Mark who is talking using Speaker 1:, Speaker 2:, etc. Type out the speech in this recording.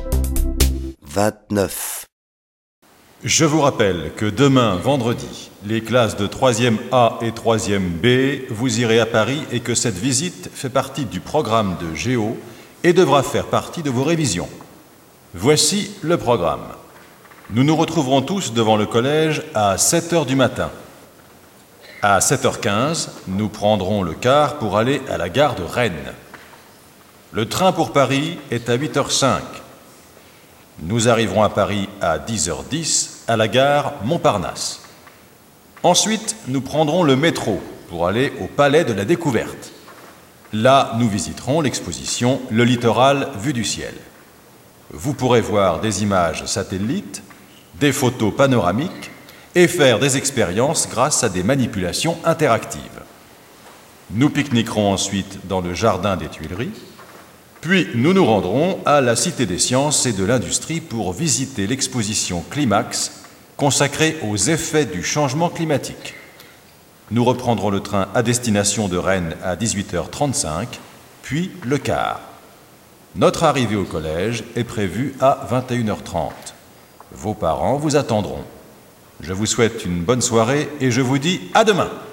Speaker 1: 29.
Speaker 2: Je vous rappelle que demain, vendredi, les classes de 3e A et 3e B, vous irez à Paris et que cette visite fait partie du programme de Géo et devra faire partie de vos révisions. Voici le programme. Nous nous retrouverons tous devant le collège à 7h du matin. À 7h15, nous prendrons le car pour aller à la gare de Rennes. Le train pour Paris est à 8h05. Nous arriverons à Paris à 10h10 à la gare Montparnasse. Ensuite, nous prendrons le métro pour aller au Palais de la Découverte. Là, nous visiterons l'exposition Le littoral vu du ciel. Vous pourrez voir des images satellites, des photos panoramiques et faire des expériences grâce à des manipulations interactives. Nous pique-niquerons ensuite dans le jardin des Tuileries. Puis nous nous rendrons à la Cité des Sciences et de l'Industrie pour visiter l'exposition Climax consacrée aux effets du changement climatique. Nous reprendrons le train à destination de Rennes à 18h35, puis le car. Notre arrivée au collège est prévue à 21h30. Vos parents vous attendront. Je vous souhaite une bonne soirée et je vous dis à demain.